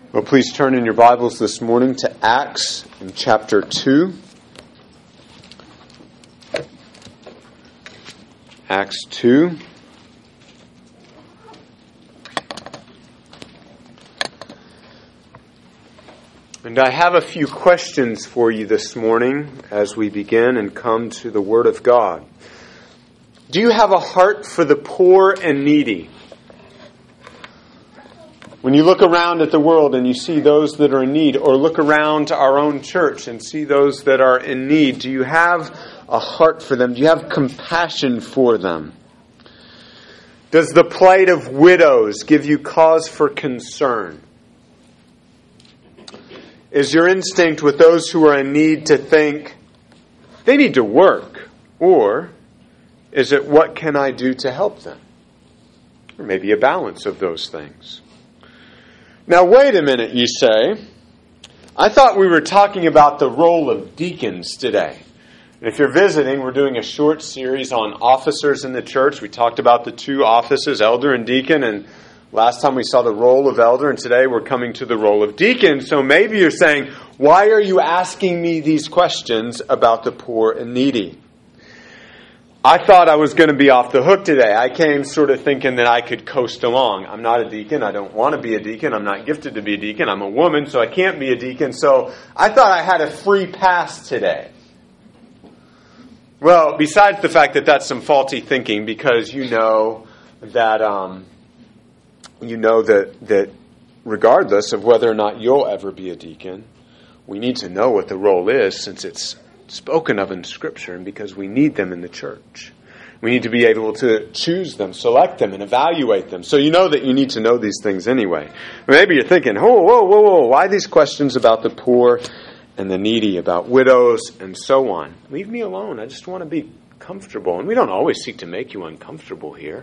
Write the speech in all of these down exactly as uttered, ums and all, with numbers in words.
Well, please turn in your Bibles this morning to Acts in chapter two. Acts two. And I have a few questions for you this morning as we begin and come to the Word of God. Do you have a heart for the poor and needy? When you look around at the world and you see those that are in need, or look around to our own church and see those that are in need, do you have a heart for them? Do you have compassion for them? Does the plight of widows give you cause for concern? Is your instinct with those who are in need to think, they need to work? Or is it, what can I do to help them? Or maybe a balance of those things. Now, wait a minute, you say. I thought we were talking about the role of deacons today. And if you're visiting, we're doing a short series on officers in the church. We talked about the two offices, elder and deacon, and last time we saw the role of elder, and today we're coming to the role of deacon. So maybe you're saying, why are you asking me these questions about the poor and needy? I thought I was going to be off the hook today. I came sort of thinking that I could coast along. I'm not a deacon. I don't want to be a deacon. I'm not gifted to be a deacon. I'm a woman, so I can't be a deacon. So I thought I had a free pass today. Well, besides the fact that that's some faulty thinking, because you know that um, you know that that regardless of whether or not you'll ever be a deacon, we need to know what the role is, since it's spoken of in Scripture, and because we need them in the church. We need to be able to choose them, select them, and evaluate them. So you know that you need to know these things anyway. Maybe you're thinking, whoa, whoa, whoa, whoa, why these questions about the poor and the needy, about widows and so on? Leave me alone. I just want to be comfortable. And we don't always seek to make you uncomfortable here.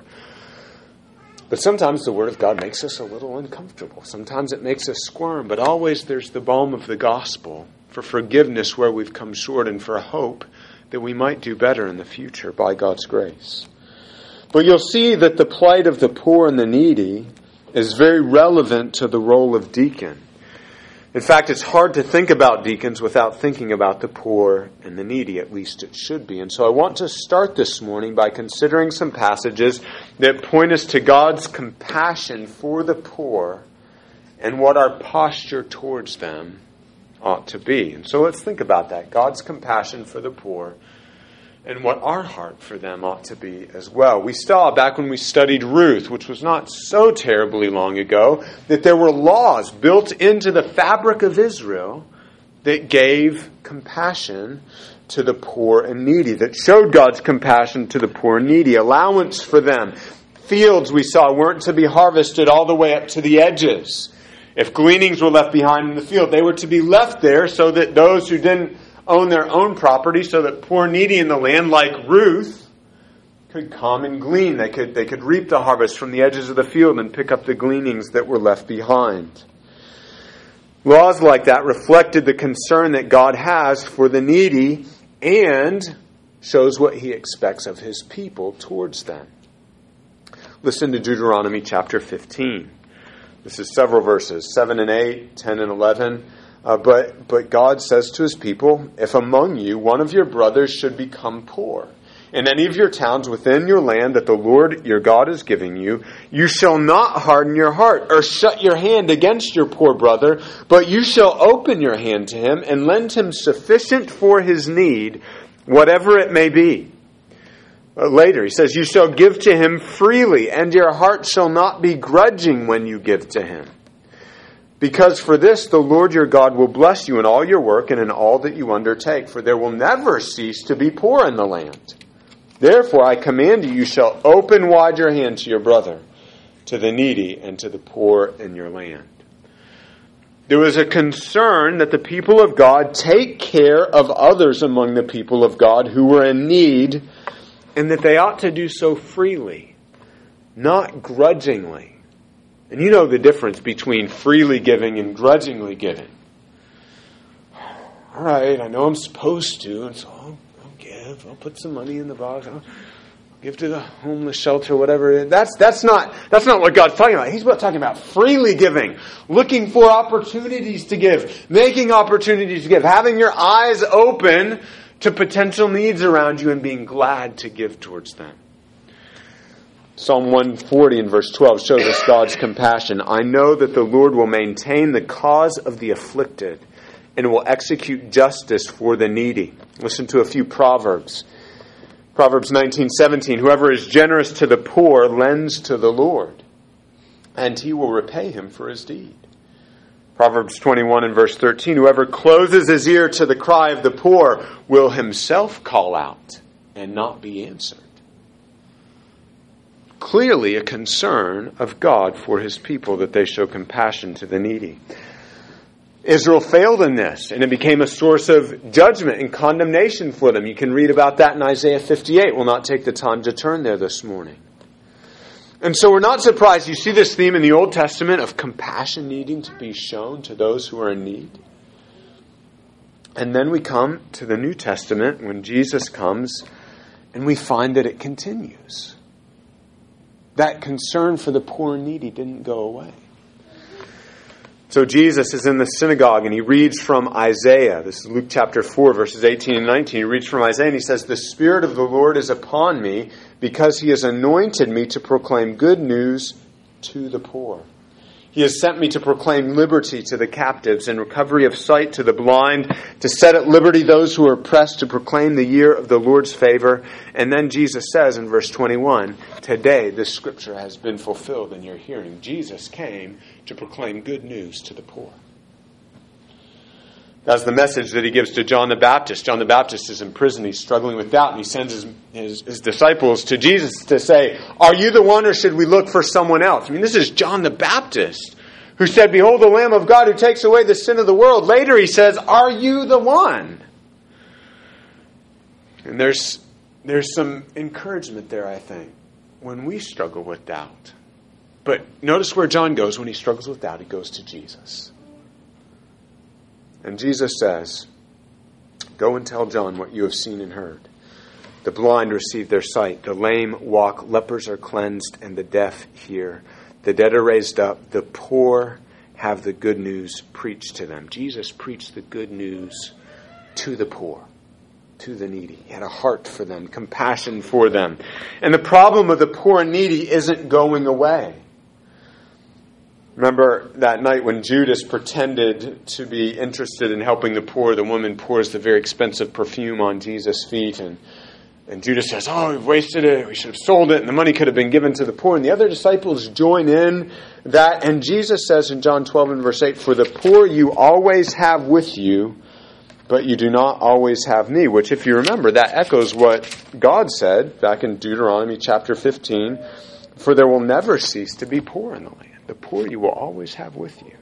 But sometimes the Word of God makes us a little uncomfortable. Sometimes it makes us squirm. But always there's the balm of the gospel for forgiveness where we've come short, and for hope that we might do better in the future by God's grace. But you'll see that the plight of the poor and the needy is very relevant to the role of deacon. In fact, it's hard to think about deacons without thinking about the poor and the needy. At least it should be. And so I want to start this morning by considering some passages that point us to God's compassion for the poor and what our posture towards them ought to be. And so let's think about that. God's compassion for the poor and what our heart for them ought to be as well. We saw back when we studied Ruth, which was not so terribly long ago, that there were laws built into the fabric of Israel that gave compassion to the poor and needy, that showed God's compassion to the poor and needy, allowance for them. Fields, we saw, weren't to be harvested all the way up to the edges. If gleanings were left behind in the field, they were to be left there so that those who didn't own their own property, so that poor needy in the land, like Ruth, could come and glean. They could, they could reap the harvest from the edges of the field and pick up the gleanings that were left behind. Laws like that reflected the concern that God has for the needy and shows what He expects of His people towards them. Listen to Deuteronomy chapter fifteen. This is several verses, seven and eight, ten and eleven. Uh, but, but God says to His people, if among you one of your brothers should become poor, in any of your towns within your land that the Lord your God is giving you, you shall not harden your heart or shut your hand against your poor brother, but you shall open your hand to him and lend him sufficient for his need, whatever it may be. Later, he says, you shall give to him freely, and your heart shall not be grudging when you give to him. Because for this the Lord your God will bless you in all your work and in all that you undertake, for there will never cease to be poor in the land. Therefore I command you, you shall open wide your hand to your brother, to the needy, and to the poor in your land. There was a concern that the people of God take care of others among the people of God who were in need, and that they ought to do so freely, not grudgingly. And you know the difference between freely giving and grudgingly giving. All right, I know I'm supposed to, and so I'll, I'll give. I'll put some money in the box. I'll, Give to the homeless shelter, whatever it is. That's, that's, not, that's not what God's talking about. He's talking about freely giving, looking for opportunities to give, making opportunities to give, having your eyes open to potential needs around you and being glad to give towards them. Psalm one forty and verse twelve shows us God's compassion. I know that the Lord will maintain the cause of the afflicted and will execute justice for the needy. Listen to a few Proverbs. Proverbs nineteen seventeen, whoever is generous to the poor lends to the Lord, and he will repay him for his deed. Proverbs twenty-one and verse thirteen, whoever closes his ear to the cry of the poor will himself call out and not be answered. Clearly a concern of God for his people that they show compassion to the needy. Israel failed in this, and it became a source of judgment and condemnation for them. You can read about that in Isaiah fifty-eight. We'll not take the time to turn there this morning. And so we're not surprised. You see this theme in the Old Testament of compassion needing to be shown to those who are in need. And then we come to the New Testament when Jesus comes, and we find that it continues. That concern for the poor and needy didn't go away. So Jesus is in the synagogue and he reads from Isaiah. This is Luke chapter four, verses eighteen and nineteen. He reads from Isaiah and he says, the Spirit of the Lord is upon me because he has anointed me to proclaim good news to the poor. He has sent me to proclaim liberty to the captives and recovery of sight to the blind, to set at liberty those who are oppressed, to proclaim the year of the Lord's favor. And then Jesus says in verse twenty-one, today this scripture has been fulfilled in your hearing. Jesus came to proclaim good news to the poor. That's the message that he gives to John the Baptist. John the Baptist is in prison. He's struggling with doubt. And he sends his, his, his disciples to Jesus to say, are you the one or should we look for someone else? I mean, this is John the Baptist who said, behold the Lamb of God who takes away the sin of the world. Later he says, are you the one? And there's, there's some encouragement there, I think, when we struggle with doubt. But notice where John goes when he struggles with doubt. He goes to Jesus. And Jesus says, go and tell John what you have seen and heard. The blind receive their sight, the lame walk, lepers are cleansed, and the deaf hear. The dead are raised up, the poor have the good news preached to them. Jesus preached the good news to the poor, to the needy. He had a heart for them, compassion for them. And the problem of the poor and needy isn't going away. Remember that night when Judas pretended to be interested in helping the poor, the woman pours the very expensive perfume on Jesus' feet, and, and Judas says, oh, we've wasted it, we should have sold it, and the money could have been given to the poor. And the other disciples join in that, and Jesus says in John twelve and verse eight, for the poor you always have with you, but you do not always have me. Which, if you remember, that echoes what God said back in Deuteronomy chapter fifteen, for there will never cease to be poor in the land. The poor you will always have with you.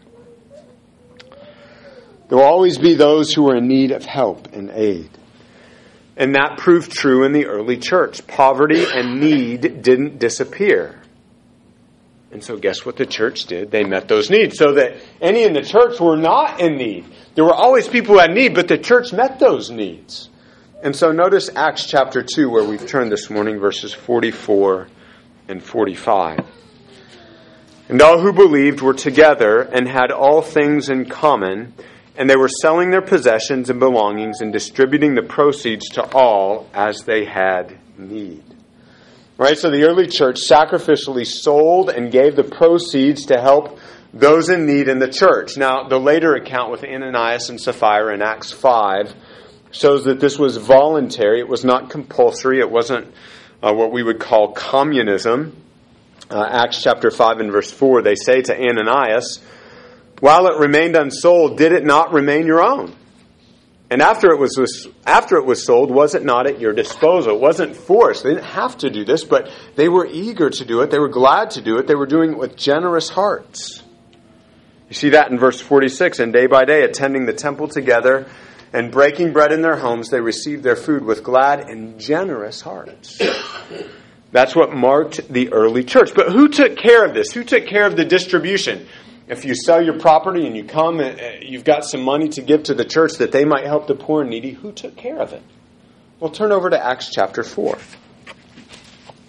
There will always be those who are in need of help and aid. And that proved true in the early church. Poverty and need didn't disappear. And so guess what the church did? They met those needs so that any in the church were not in need. There were always people who had need, but the church met those needs. And so notice Acts chapter two, where we've turned this morning, verses forty-four and forty-five. And all who believed were together and had all things in common, and they were selling their possessions and belongings and distributing the proceeds to all as they had need. Right? So the early church sacrificially sold and gave the proceeds to help those in need in the church. Now, the later account with Ananias and Sapphira in Acts five shows that this was voluntary. It was not compulsory. It wasn't uh, what we would call communism. Uh, Acts chapter five and verse four, they say to Ananias, while it remained unsold, did it not remain your own? And after it was, was after it was sold, was it not at your disposal? It wasn't forced. They didn't have to do this, but they were eager to do it. They were glad to do it. They were doing it with generous hearts. You see that in verse forty-six. And day by day, attending the temple together and breaking bread in their homes, they received their food with glad and generous hearts. That's what marked the early church. But who took care of this? Who took care of the distribution? If you sell your property and you come, and you've got some money to give to the church that they might help the poor and needy, who took care of it? Well, turn over to Acts chapter four.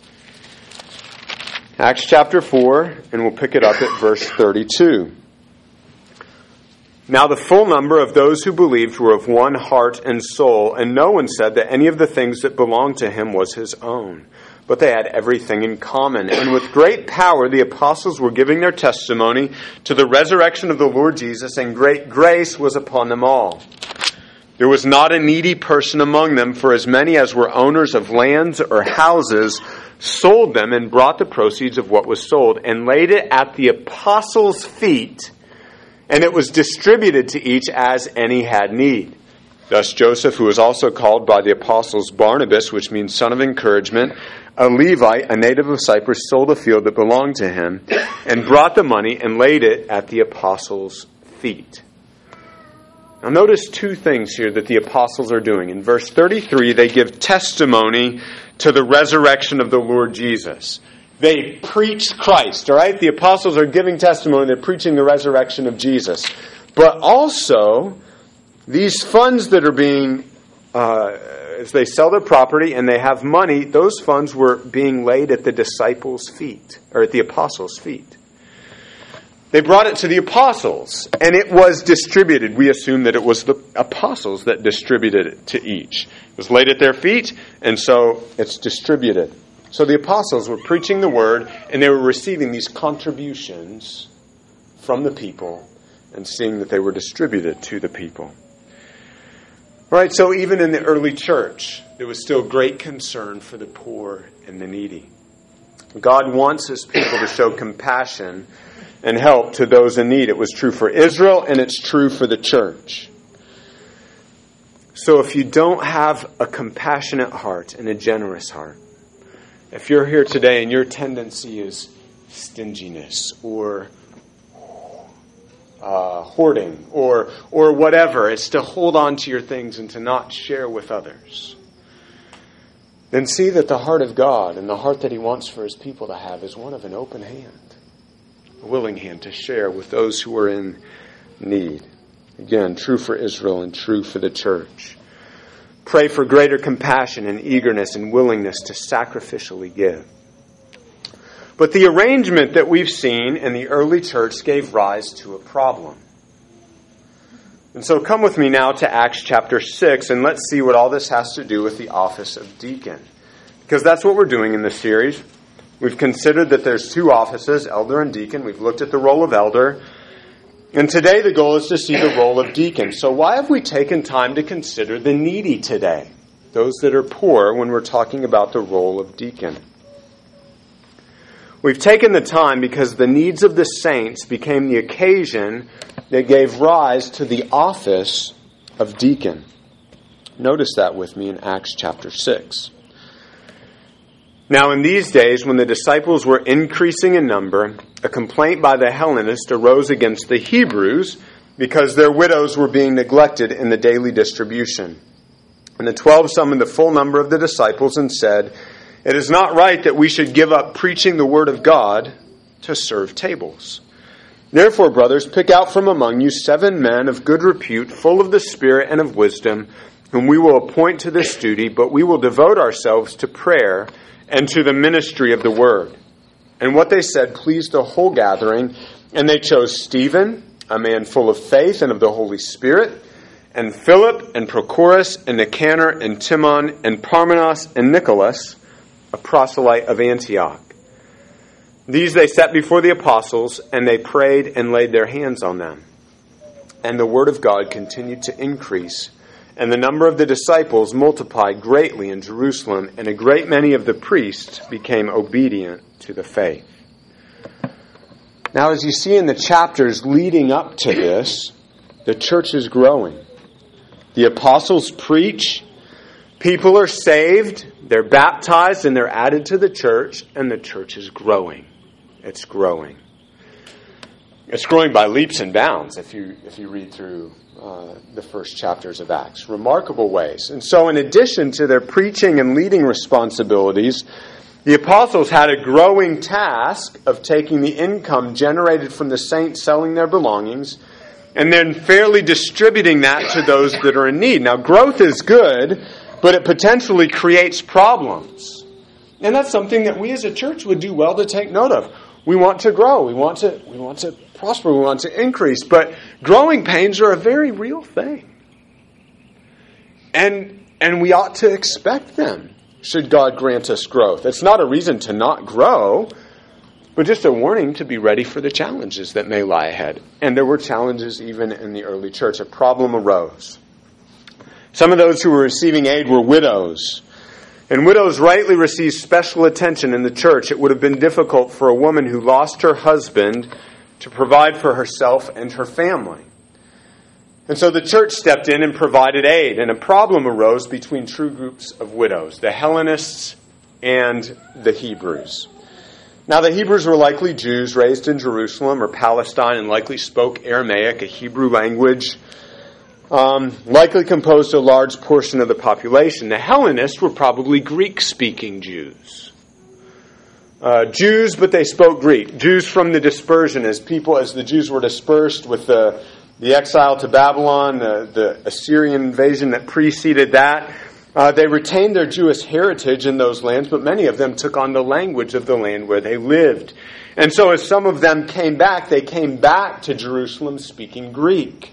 Acts chapter four, and we'll pick it up at verse thirty-two. Now the full number of those who believed were of one heart and soul, and no one said that any of the things that belonged to him was his own. But they had everything in common. And with great power the apostles were giving their testimony to the resurrection of the Lord Jesus, and great grace was upon them all. There was not a needy person among them, for as many as were owners of lands or houses sold them and brought the proceeds of what was sold and laid it at the apostles' feet, and it was distributed to each as any had need. Thus Joseph, who was also called by the apostles Barnabas, which means son of encouragement, a Levite, a native of Cyprus, sold a field that belonged to him and brought the money and laid it at the apostles' feet. Now notice two things here that the apostles are doing. In verse thirty-three, they give testimony to the resurrection of the Lord Jesus. They preach Christ, all right? The apostles are giving testimony. They're preaching the resurrection of Jesus. But also, these funds that are being, uh, as they sell their property and they have money, those funds were being laid at the disciples' feet, or at the apostles' feet. They brought it to the apostles, and it was distributed. We assume that it was the apostles that distributed it to each. It was laid at their feet, and so it's distributed. So the apostles were preaching the word, and they were receiving these contributions from the people and seeing that they were distributed to the people. All right, so even in the early church, there was still great concern for the poor and the needy. God wants his people to show compassion and help to those in need. It was true for Israel, and it's true for the church. So if you don't have a compassionate heart and a generous heart, if you're here today and your tendency is stinginess or uh, hoarding or or whatever, it's to hold on to your things and to not share with others, then see that the heart of God and the heart that he wants for his people to have is one of an open hand. A willing hand to share with those who are in need. Again, true for Israel and true for the church. Pray for greater compassion and eagerness and willingness to sacrificially give. But the arrangement that we've seen in the early church gave rise to a problem. And so come with me now to Acts chapter six, and let's see what all this has to do with the office of deacon. Because that's what we're doing in this series. We've considered that there's two offices, elder and deacon. We've looked at the role of elder. And today the goal is to see the role of deacon. So why have we taken time to consider the needy today? Those that are poor, when we're talking about the role of deacon. We've taken the time because the needs of the saints became the occasion that gave rise to the office of deacon. Notice that with me in Acts chapter six. Now in these days, when the disciples were increasing in number, a complaint by the Hellenists arose against the Hebrews because their widows were being neglected in the daily distribution. And the twelve summoned the full number of the disciples and said, "It is not right that we should give up preaching the word of God to serve tables. Therefore, brothers, pick out from among you seven men of good repute, full of the Spirit and of wisdom, whom we will appoint to this duty, but we will devote ourselves to prayer and to the ministry of the word." And what they said pleased the whole gathering, and they chose Stephen, a man full of faith and of the Holy Spirit, and Philip, and Prochorus, and Nicanor, and Timon, and Parmenas, and Nicholas, a proselyte of Antioch. These they set before the apostles, and they prayed and laid their hands on them. And the word of God continued to increase, and the number of the disciples multiplied greatly in Jerusalem, and a great many of the priests became obedient to the faith. Now, as you see in the chapters leading up to this, the church is growing. The apostles preach, people are saved, they're baptized, and they're added to the church, and the church is growing. It's growing. It's growing by leaps and bounds if you if you read through uh, the first chapters of Acts. Remarkable ways. And so in addition to their preaching and leading responsibilities, the apostles had a growing task of taking the income generated from the saints selling their belongings and then fairly distributing that to those that are in need. Now, growth is good, but it potentially creates problems. And that's something that we as a church would do well to take note of. We want to grow. We want to, we want to prosper. We want to increase. But growing pains are a very real thing. And, and we ought to expect them, should God grant us growth. It's not a reason to not grow, but just a warning to be ready for the challenges that may lie ahead. And there were challenges even in the early church. A problem arose. Some of those who were receiving aid were widows. And widows rightly received special attention in the church. It would have been difficult for a woman who lost her husband to provide for herself and her family. And so the church stepped in and provided aid. And a problem arose between true groups of widows, the Hellenists and the Hebrews. Now, the Hebrews were likely Jews raised in Jerusalem or Palestine and likely spoke Aramaic, a Hebrew language, um, likely composed a large portion of the population. The Hellenists were probably Greek-speaking Jews. Uh, Jews, but they spoke Greek. Jews from the dispersion, as people, as the Jews were dispersed with the, the exile to Babylon, the, the Assyrian invasion that preceded that. Uh, they retained their Jewish heritage in those lands, but many of them took on the language of the land where they lived. And so as some of them came back, they came back to Jerusalem speaking Greek.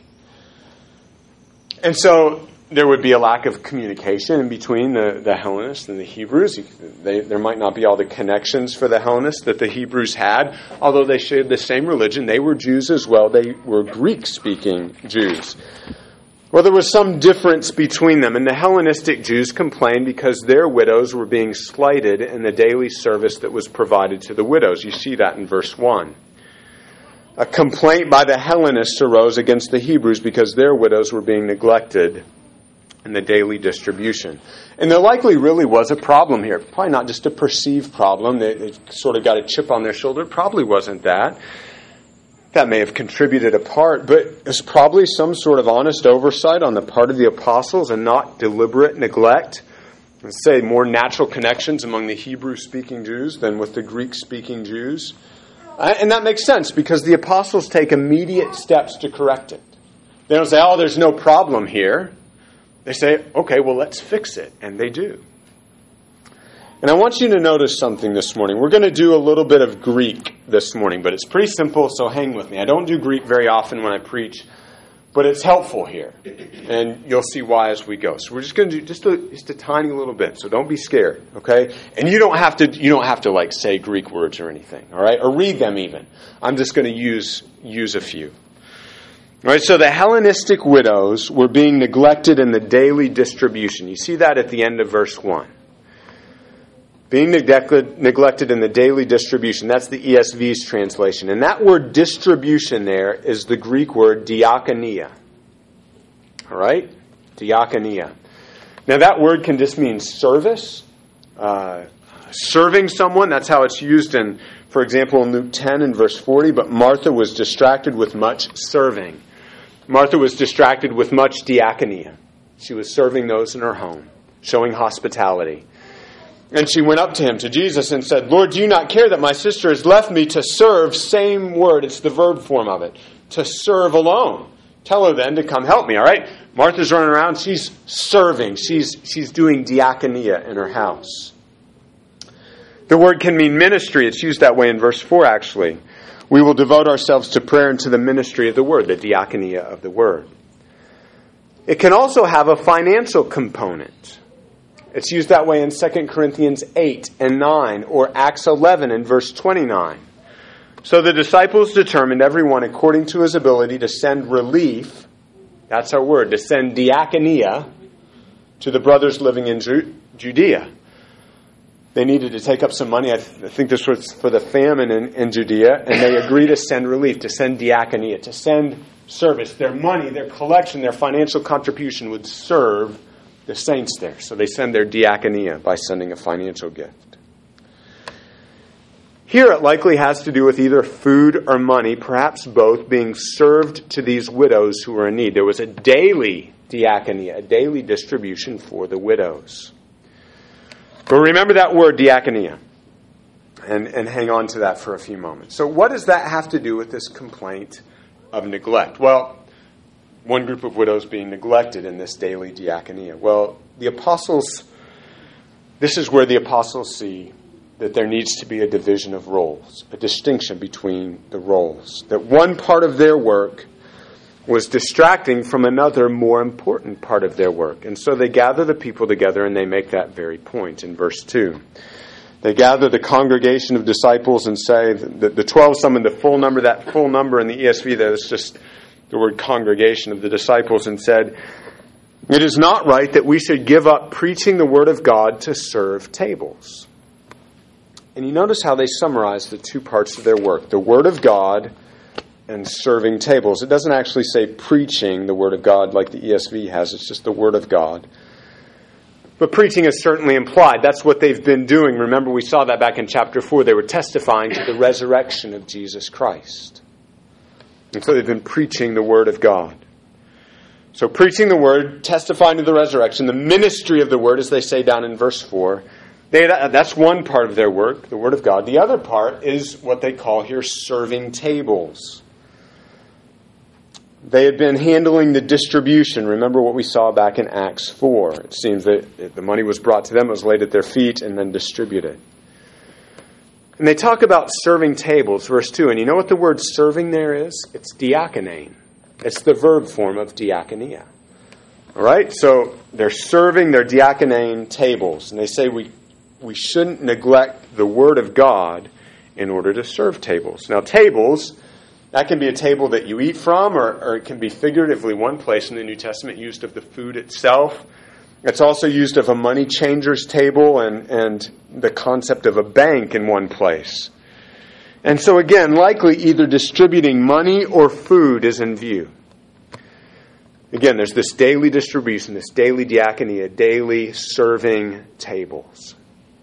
And so there would be a lack of communication in between the, the Hellenists and the Hebrews. They, there might not be all the connections for the Hellenists that the Hebrews had, although they shared the same religion. They were Jews as well. They were Greek-speaking Jews. Well, there was some difference between them, and the Hellenistic Jews complained because their widows were being slighted in the daily service that was provided to the widows. You see that in verse one. A complaint by the Hellenists arose against the Hebrews because their widows were being neglected in the daily distribution. And there likely really was a problem here. Probably not just a perceived problem. They, they sort of got a chip on their shoulder. It probably wasn't that. That may have contributed a part, but it's probably some sort of honest oversight on the part of the apostles and not deliberate neglect. Let's say more natural connections among the Hebrew-speaking Jews than with the Greek-speaking Jews. And that makes sense because the apostles take immediate steps to correct it. They don't say, oh, there's no problem here. They say, okay, well, let's fix it. And they do. And I want you to notice something this morning. We're going to do a little bit of Greek this morning, but it's pretty simple, so hang with me. I don't do Greek very often when I preach, but it's helpful here. And you'll see why as we go. So we're just going to do just a, just a tiny little bit, so don't be scared, okay? And you don't have to you don't have to like say Greek words or anything, all right? Or read them even. I'm just going to use use a few. All right, so the Hellenistic widows were being neglected in the daily distribution. You see that at the end of verse one. Being neglected, neglected in the daily distribution. That's the E S V's translation. And that word distribution there is the Greek word diakonia. All right? Diakonia. Now that word can just mean service. Uh, serving someone. That's how it's used in, for example, in Luke ten and verse forty. But Martha was distracted with much serving. Martha was distracted with much diakonia. She was serving those in her home. Showing hospitality. And she went up to him, to Jesus, and said, Lord, do you not care that my sister has left me to serve? Same word, it's the verb form of it. To serve alone. Tell her then to come help me, all right? Martha's running around, she's serving. She's, she's doing diakonia in her house. The word can mean ministry. It's used that way in verse four, actually. We will devote ourselves to prayer and to the ministry of the word, the diakonia of the word. It can also have a financial component. It's used that way in Second Corinthians eight and nine or Acts eleven and verse twenty-nine. So the disciples determined, everyone according to his ability, to send relief, that's our word, to send diakonia to the brothers living in Ju- Judea. They needed to take up some money. I, th- I think this was for the famine in, in Judea, and they agreed to send relief, to send diakonia, to send service. Their money, their collection, their financial contribution would serve the saints there. So they send their diakonia by sending a financial gift. Here it likely has to do with either food or money, perhaps both, being served to these widows who were in need. There was a daily diakonia, a daily distribution for the widows. But remember that word, diakonia, and, and hang on to that for a few moments. So what does that have to do with this complaint of neglect? Well, one group of widows being neglected in this daily diakonia. Well, the apostles, this is where the apostles see that there needs to be a division of roles, a distinction between the roles. That one part of their work was distracting from another more important part of their work. And so they gather the people together and they make that very point in verse two. They gather the congregation of disciples and say, that the twelve summoned the full number, that full number in the E S V there is just the word congregation of the disciples, and said, "It is not right that we should give up preaching the word of God to serve tables." And you notice how they summarize the two parts of their work, the word of God and serving tables. It doesn't actually say preaching the word of God like the E S V has. It's just the word of God. But preaching is certainly implied. That's what they've been doing. Remember, we saw that back in chapter four. They were testifying to the resurrection of Jesus Christ. And so they've been preaching the word of God. So preaching the word, testifying to the resurrection, the ministry of the word, as they say down in verse four, they, that's one part of their work, the word of God. The other part is what they call here serving tables. They had been handling the distribution. Remember what we saw back in Acts four. It seems that the money was brought to them, it was laid at their feet, and then distributed. And they talk about serving tables, verse two. And you know what the word serving there is? It's diakonane. It's the verb form of diakonia. All right? So they're serving their diakonane tables. And they say we, we shouldn't neglect the word of God in order to serve tables. Now, tables, that can be a table that you eat from, or, or it can be figuratively one place in the New Testament used of the food itself. It's also used of a money changer's table and, and the concept of a bank in one place. And so again, likely either distributing money or food is in view. Again, there's this daily distribution, this daily diakonia, daily serving tables.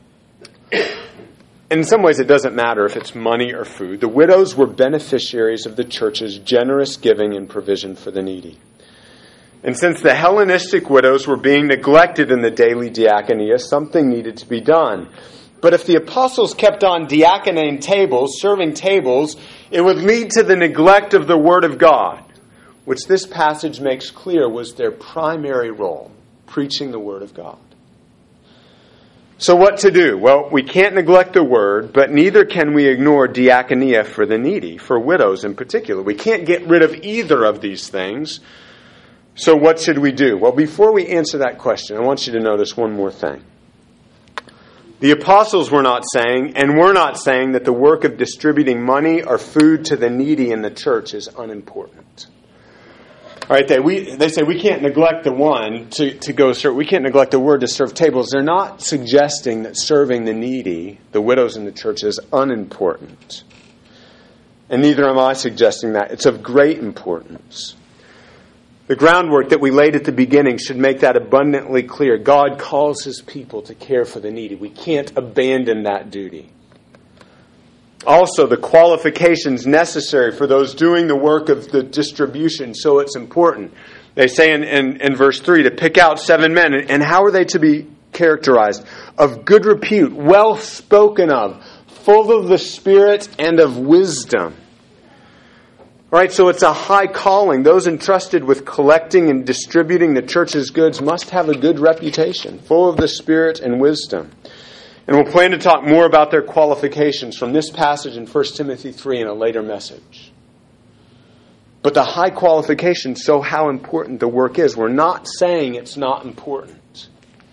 In some ways, it doesn't matter if it's money or food. The widows were beneficiaries of the church's generous giving and provision for the needy. And since the Hellenistic widows were being neglected in the daily diakonia, something needed to be done. But if the apostles kept on diakonane tables, serving tables, it would lead to the neglect of the word of God, which this passage makes clear was their primary role, preaching the word of God. So what to do? Well, we can't neglect the word, but neither can we ignore diakonia for the needy, for widows in particular. We can't get rid of either of these things. So what should we do? Well, before we answer that question, I want you to notice one more thing. The apostles were not saying, and we're not saying, that the work of distributing money or food to the needy in the church is unimportant. All right, they, we, they say we can't neglect the one to, to go serve. We can't neglect the word to serve tables. They're not suggesting that serving the needy, the widows in the church, is unimportant. And neither am I suggesting that. It's of great importance. The groundwork that we laid at the beginning should make that abundantly clear. God calls His people to care for the needy. We can't abandon that duty. Also, the qualifications necessary for those doing the work of the distribution, so it's important. They say in, in, in verse three to pick out seven men. And how are they to be characterized? Of good repute, well spoken of, full of the Spirit and of wisdom. All right, so it's a high calling. Those entrusted with collecting and distributing the church's goods must have a good reputation, full of the Spirit and wisdom. And we'll plan to talk more about their qualifications from this passage in First Timothy three in a later message. But the high qualifications show how important the work is. We're not saying it's not important.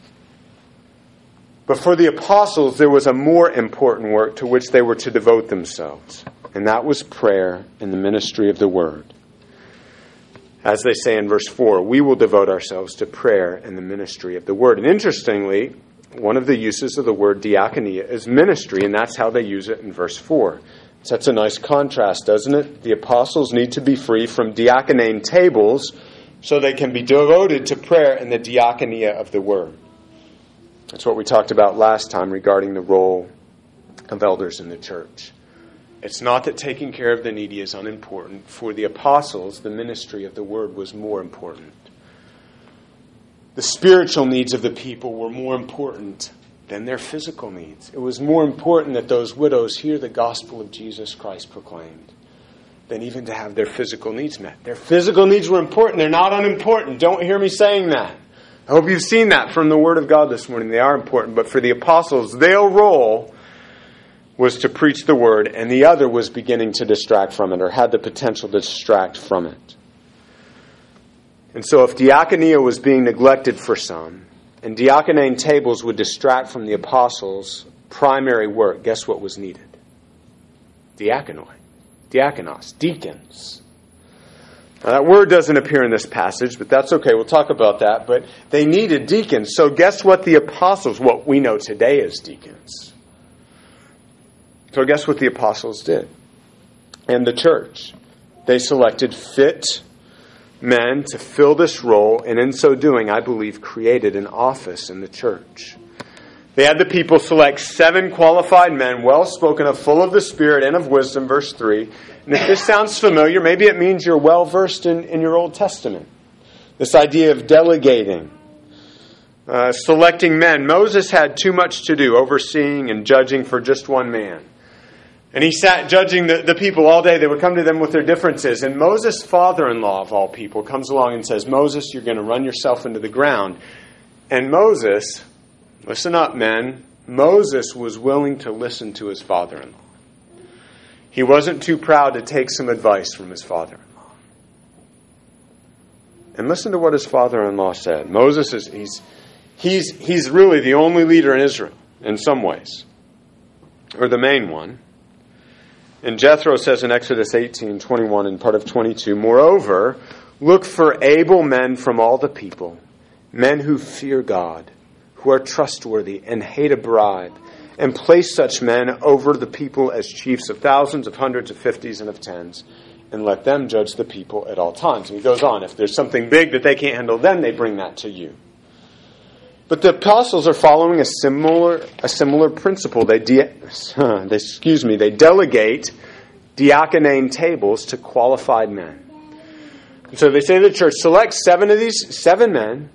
But for the apostles, there was a more important work to which they were to devote themselves. And that was prayer and the ministry of the word. As they say in verse four, we will devote ourselves to prayer and the ministry of the word. And interestingly, one of the uses of the word diakonia is ministry, and that's how they use it in verse four. Sets a nice contrast, doesn't it? The apostles need to be free from diakonane tables so they can be devoted to prayer and the diakonia of the word. That's what we talked about last time regarding the role of elders in the church. It's not that taking care of the needy is unimportant. For the apostles, the ministry of the word was more important. The spiritual needs of the people were more important than their physical needs. It was more important that those widows hear the gospel of Jesus Christ proclaimed than even to have their physical needs met. Their physical needs were important. They're not unimportant. Don't hear me saying that. I hope you've seen that from the Word of God this morning. They are important. But for the apostles, their role was to preach the word, and the other was beginning to distract from it, or had the potential to distract from it. And so if diaconia was being neglected for some, and diaconane tables would distract from the apostles' primary work, guess what was needed? Diakonoi, diakonos, deacons. Now, that word doesn't appear in this passage, but that's okay. We'll talk about that. But they needed deacons. So guess what the apostles, what we know today as deacons. So guess what the apostles did? And the church. They selected fit men to fill this role, and in so doing, I believe, created an office in the church. They had the people select seven qualified men, well spoken of, full of the Spirit and of wisdom, verse three. And if this sounds familiar, maybe it means you're well versed in, in your Old Testament. This idea of delegating, uh, selecting men. Moses had too much to do, overseeing and judging for just one man. And he sat judging the, the people all day. They would come to them with their differences. And Moses' father-in-law of all people comes along and says, Moses, you're going to run yourself into the ground. And Moses, listen up, men, Moses was willing to listen to his father-in-law. He wasn't too proud to take some advice from his father-in-law. And listen to what his father-in-law said. Moses is he's he's he's really the only leader in Israel in some ways, or the main one. And Jethro says in Exodus eighteen twenty-one and part of twenty-two, moreover, look for able men from all the people, men who fear God, who are trustworthy and hate a bribe, and place such men over the people as chiefs of thousands, of hundreds, of fifties, and of tens, and let them judge the people at all times. And he goes on, if there's something big that they can't handle, then they bring that to you. But the apostles are following a similar a similar principle. They, de- they excuse me, they delegate diaconane tables to qualified men. And so they say to the church, select seven of these seven men,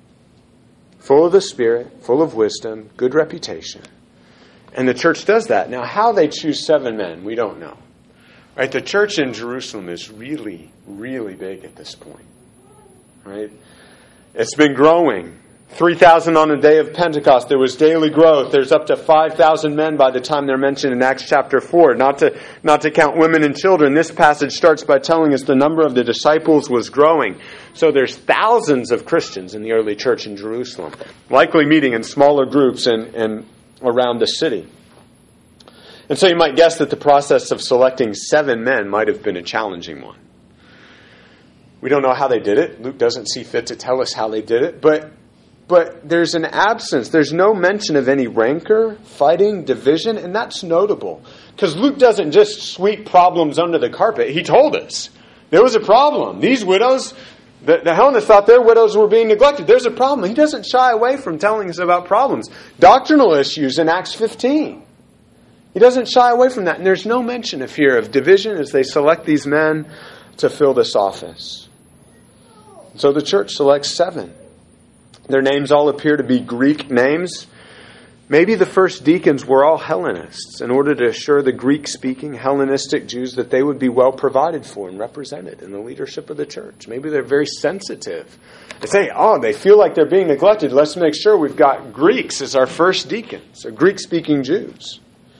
full of the Spirit, full of wisdom, good reputation. And the church does that. Now, how they choose seven men, we don't know. Right? The church in Jerusalem is really, really big at this point. Right? It's been growing. three thousand on the day of Pentecost. There was daily growth. There's up to five thousand men by the time they're mentioned in Acts chapter four. Not to, not to count women and children. This passage starts by telling us the number of the disciples was growing. So there's thousands of Christians in the early church in Jerusalem, likely meeting in smaller groups and, and around the city. And so you might guess that the process of selecting seven men might have been a challenging one. We don't know how they did it. Luke doesn't see fit to tell us how they did it, but But there's an absence. There's no mention of any rancor, fighting, division, and that's notable. Because Luke doesn't just sweep problems under the carpet. He told us there was a problem. These widows, the, the Hellenists thought their widows were being neglected. There's a problem. He doesn't shy away from telling us about problems. Doctrinal issues in Acts fifteen. He doesn't shy away from that. And there's no mention of here of division as they select these men to fill this office. So the church selects seven. Their names all appear to be Greek names. Maybe the first deacons were all Hellenists in order to assure the Greek-speaking Hellenistic Jews that they would be well provided for and represented in the leadership of the church. Maybe they're very sensitive. They say, oh, they feel like they're being neglected. Let's make sure we've got Greeks as our first deacons, or Greek-speaking Jews.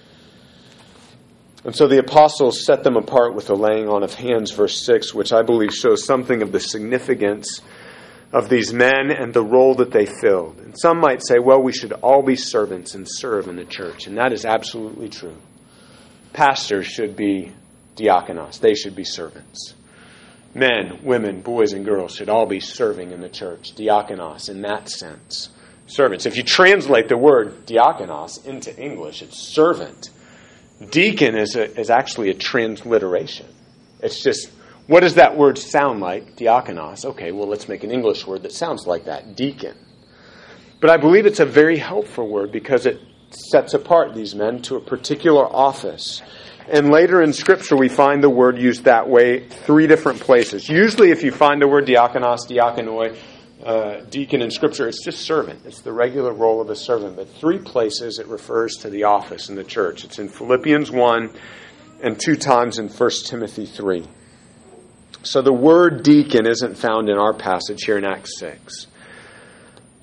And so the apostles set them apart with the laying on of hands, verse six, which I believe shows something of the significance of these men and the role that they filled. And some might say, well, we should all be servants and serve in the church. And that is absolutely true. Pastors should be diakonos. They should be servants. Men, women, boys, and girls should all be serving in the church. Diakonos in that sense. Servants. If you translate the word diakonos into English, it's servant. Deacon is, a, is actually a transliteration. It's just, what does that word sound like? Diakonos. Okay, well, let's make an English word that sounds like that. Deacon. But I believe it's a very helpful word because it sets apart these men to a particular office. And later in Scripture, we find the word used that way three different places. Usually, if you find the word diakonos, diakonoi, uh, deacon in Scripture, it's just servant. It's the regular role of a servant. But three places it refers to the office in the church. It's in Philippians one and two times in First Timothy three. So the word deacon isn't found in our passage here in Acts six.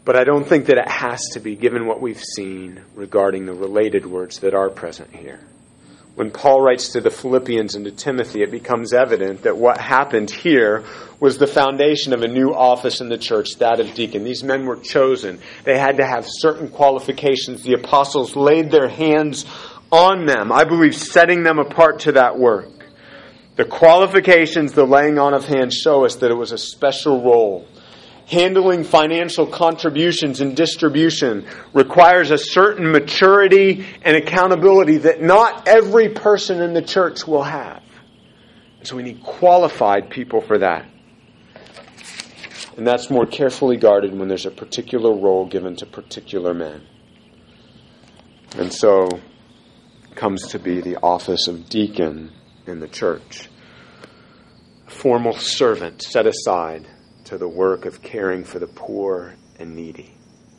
But I don't think that it has to be, given what we've seen regarding the related words that are present here. When Paul writes to the Philippians and to Timothy, it becomes evident that what happened here was the foundation of a new office in the church, that of deacon. These men were chosen. They had to have certain qualifications. The apostles laid their hands on them, I believe setting them apart to that work. The qualifications, the laying on of hands, show us that it was a special role. Handling financial contributions and distribution requires a certain maturity and accountability that not every person in the church will have. So we need qualified people for that. And that's more carefully guarded when there's a particular role given to particular men. And so comes to be the office of deacon in the church. A formal servant set aside to the work of caring for the poor and needy.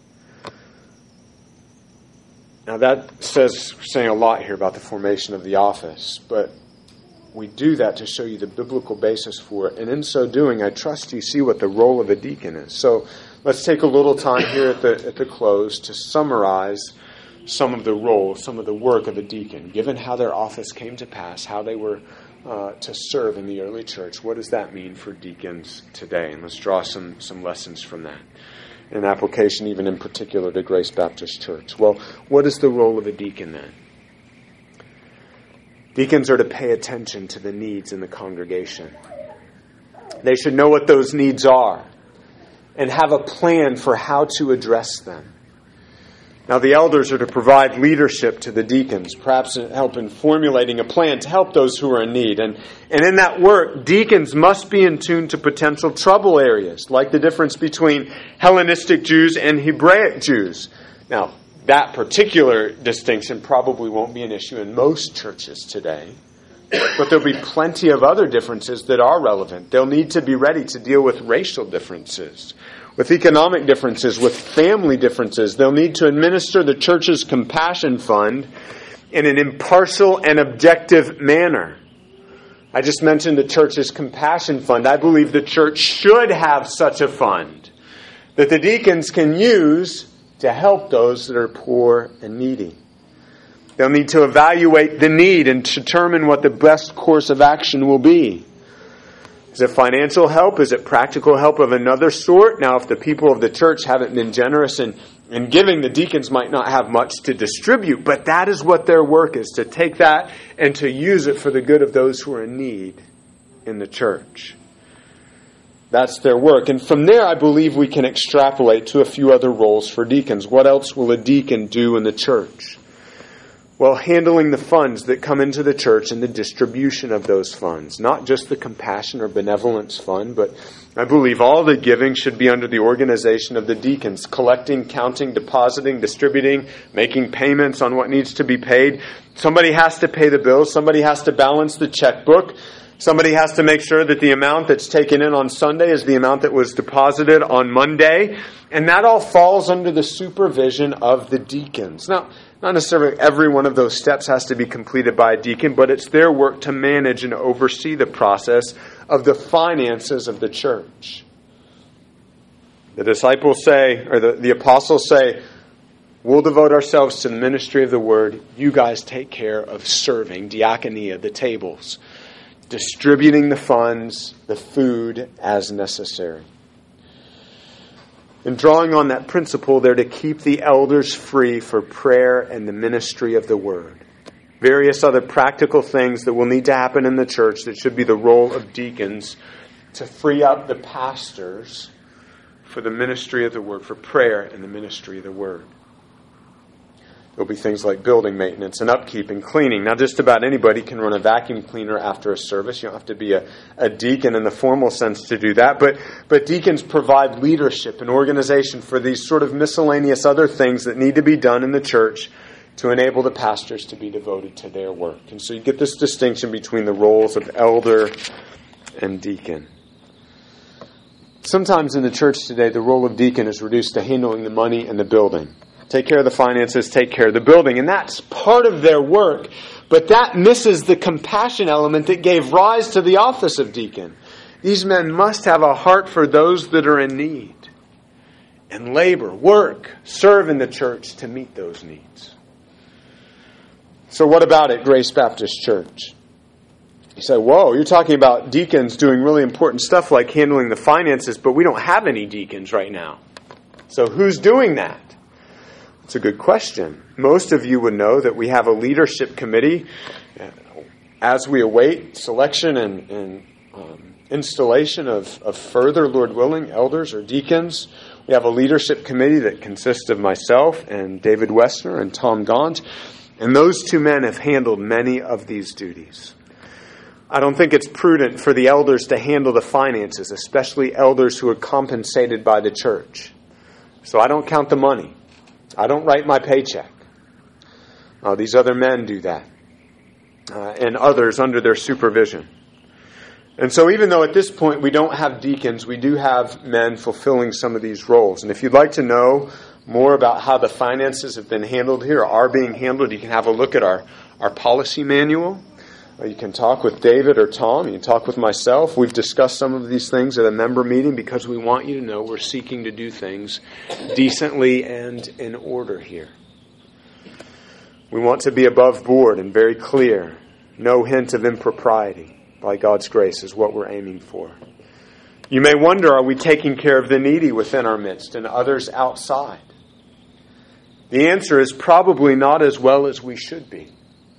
Now that says, we're saying a lot here about the formation of the office, but we do that to show you the biblical basis for it. And in so doing, I trust you see what the role of a deacon is. So let's take a little time here at the, at the close to summarize some of the roles, some of the work of a deacon, given how their office came to pass, how they were Uh, to serve in the early church. What does that mean for deacons today? And let's draw some, some lessons from that. An application even in particular to Grace Baptist Church. Well, what is the role of a deacon then? Deacons are to pay attention to the needs in the congregation. They should know what those needs are and have a plan for how to address them. Now, the elders are to provide leadership to the deacons, perhaps help in formulating a plan to help those who are in need. And, and in that work, deacons must be in tune to potential trouble areas, like the difference between Hellenistic Jews and Hebraic Jews. Now, that particular distinction probably won't be an issue in most churches today, but there'll be plenty of other differences that are relevant. They'll need to be ready to deal with racial differences, with economic differences, with family differences. They'll need to administer the church's compassion fund in an impartial and objective manner. I just mentioned the church's compassion fund. I believe the church should have such a fund that the deacons can use to help those that are poor and needy. They'll need to evaluate the need and determine what the best course of action will be. Is it financial help? Is it practical help of another sort? Now, if the people of the church haven't been generous in, in giving, the deacons might not have much to distribute, but that is what their work is, to take that and to use it for the good of those who are in need in the church. That's their work. And from there, I believe we can extrapolate to a few other roles for deacons. What else will a deacon do in the church? Well, handling the funds that come into the church and the distribution of those funds. Not just the compassion or benevolence fund, but I believe all the giving should be under the organization of the deacons. Collecting, counting, depositing, distributing, making payments on what needs to be paid. Somebody has to pay the bills. Somebody has to balance the checkbook. Somebody has to make sure that the amount that's taken in on Sunday is the amount that was deposited on Monday. And that all falls under the supervision of the deacons. Now, not necessarily every one of those steps has to be completed by a deacon, but it's their work to manage and oversee the process of the finances of the church. The disciples say, or the, the apostles say, we'll devote ourselves to the ministry of the word. You guys take care of serving, diakonia, the tables, distributing the funds, the food as necessary. And drawing on that principle, they're to keep the elders free for prayer and the ministry of the word. Various other practical things that will need to happen in the church that should be the role of deacons to free up the pastors for the ministry of the word, for prayer and the ministry of the word. There'll be things like building maintenance and upkeep and cleaning. Now, just about anybody can run a vacuum cleaner after a service. You don't have to be a, a deacon in the formal sense to do that. But, but deacons provide leadership and organization for these sort of miscellaneous other things that need to be done in the church to enable the pastors to be devoted to their work. And so you get this distinction between the roles of elder and deacon. Sometimes in the church today, the role of deacon is reduced to handling the money and the building. Take care of the finances, take care of the building. And that's part of their work. But that misses the compassion element that gave rise to the office of deacon. These men must have a heart for those that are in need. and labor, work, serve in the church to meet those needs. So what about at Grace Baptist Church? You say, whoa, you're talking about deacons doing really important stuff like handling the finances, but we don't have any deacons right now. So who's doing that? It's a good question. Most of you would know that we have a leadership committee as we await selection and, and um, installation of, of further, Lord willing, elders or deacons. We have a leadership committee that consists of myself and David Westner and Tom Gaunt. And those two men have handled many of these duties. I don't think it's prudent for the elders to handle the finances, especially elders who are compensated by the church. So I don't count the money. I don't write my paycheck. Uh, these other men do that. Uh, and others under their supervision. And so even though at this point we don't have deacons, we do have men fulfilling some of these roles. And if you'd like to know more about how the finances have been handled here, or are being handled, you can have a look at our, our policy manual. You can talk with David or Tom. You can talk with myself. We've discussed some of these things at a member meeting because we want you to know we're seeking to do things decently and in order here. We want to be above board and very clear. No hint of impropriety, by God's grace, is what we're aiming for. You may wonder, are we taking care of the needy within our midst and others outside? The answer is probably not as well as we should be.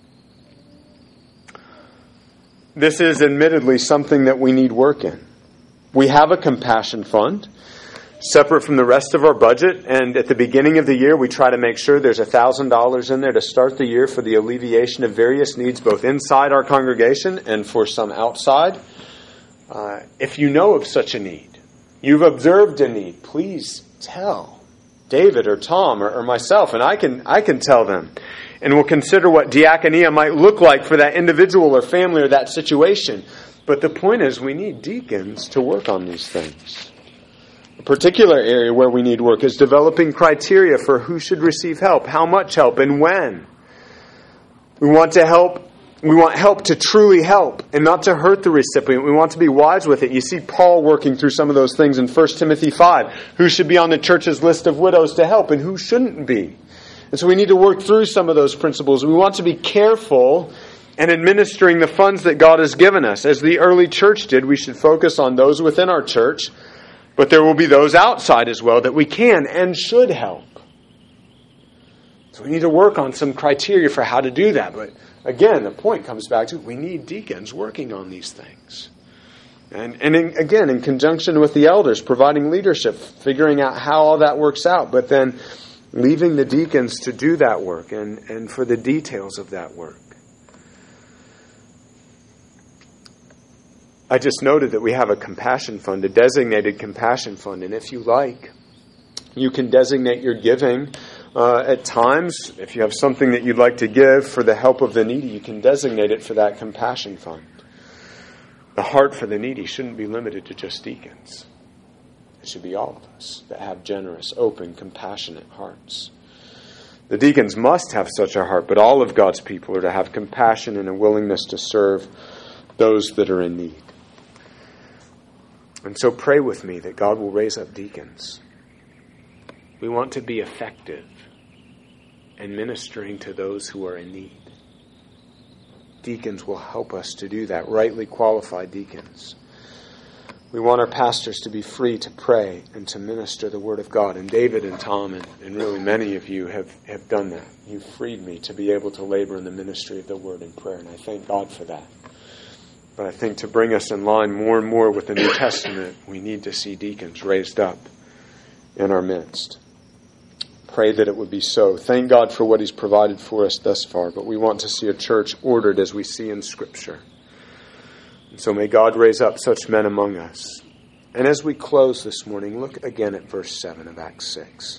This is admittedly something that we need work in. We have a compassion fund, separate from the rest of our budget, and at the beginning of the year we try to make sure there's one thousand dollars in there to start the year for the alleviation of various needs both inside our congregation and for some outside. Uh, if you know of such a need, you've observed a need, please tell David or Tom or, or myself, and I can I can tell them. And we'll consider what diaconia might look like for that individual or family or that situation. But the point is we need deacons to work on these things. A particular area where we need work is developing criteria for who should receive help, how much help, and when. We want to help. We want help to truly help and not to hurt the recipient. We want to be wise with it. You see Paul working through some of those things in First Timothy five. Who should be on the church's list of widows to help and who shouldn't be? And so we need to work through some of those principles. We want to be careful in administering the funds that God has given us. As the early church did, we should focus on those within our church, but there will be those outside as well that we can and should help. So we need to work on some criteria for how to do that. But again, the point comes back to we need deacons working on these things. And, and in, again, in conjunction with the elders, providing leadership, figuring out how all that works out, but then leaving the deacons to do that work and, and for the details of that work. I just noted that we have a compassion fund, a designated compassion fund. And if you like, you can designate your giving uh, at times. If you have something that you'd like to give for the help of the needy, you can designate it for that compassion fund. The heart for the needy shouldn't be limited to just deacons. It should be all of us that have generous, open, compassionate hearts. The deacons must have such a heart, but all of God's people are to have compassion and a willingness to serve those that are in need. And so pray with me that God will raise up deacons. We want to be effective in ministering to those who are in need. Deacons will help us to do that, rightly qualified deacons. We want our pastors to be free to pray and to minister the Word of God. And David and Tom and, and really many of you have, have done that. You've freed me to be able to labor in the ministry of the Word and prayer, and I thank God for that. But I think to bring us in line more and more with the New Testament, we need to see deacons raised up in our midst. Pray that it would be so. Thank God for what He's provided for us thus far, but we want to see a church ordered as we see in Scripture. And so may God raise up such men among us. And as we close this morning, look again at verse seven of Acts six.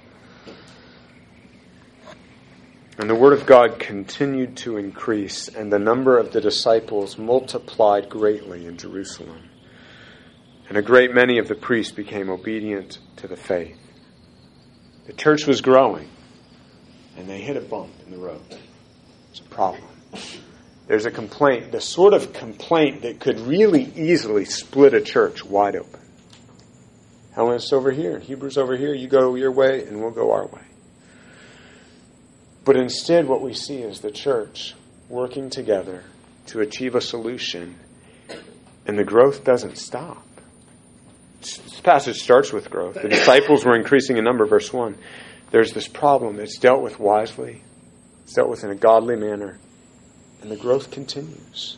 And the word of God continued to increase, and the number of the disciples multiplied greatly in Jerusalem. And a great many of the priests became obedient to the faith. The church was growing, and they hit a bump in the road. It's a problem. There's a complaint, the sort of complaint that could really easily split a church wide open. Hellenists over here, Hebrews over here, you go your way and we'll go our way. But instead what we see is the church working together to achieve a solution, and the growth doesn't stop. This passage starts with growth. The disciples were increasing in number, verse one. There's this problem. It's dealt with wisely. It's dealt with in a godly manner. And the growth continues.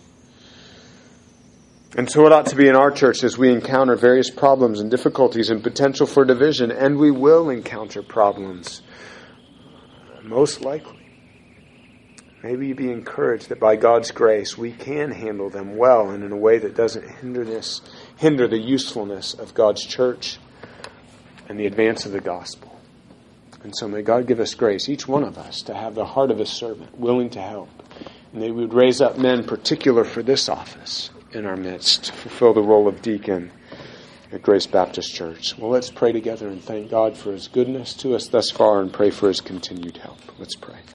And so it ought to be in our church as we encounter various problems and difficulties and potential for division, and we will encounter problems, most likely. Maybe you be encouraged that by God's grace we can handle them well and in a way that doesn't hinder this, hinder the usefulness of God's church and the advance of the gospel. And so may God give us grace, each one of us, to have the heart of a servant, willing to help. And that we would raise up men particular for this office in our midst, to fulfill the role of deacon at Grace Baptist Church. Well, let's pray together and thank God for His goodness to us thus far and pray for His continued help. Let's pray.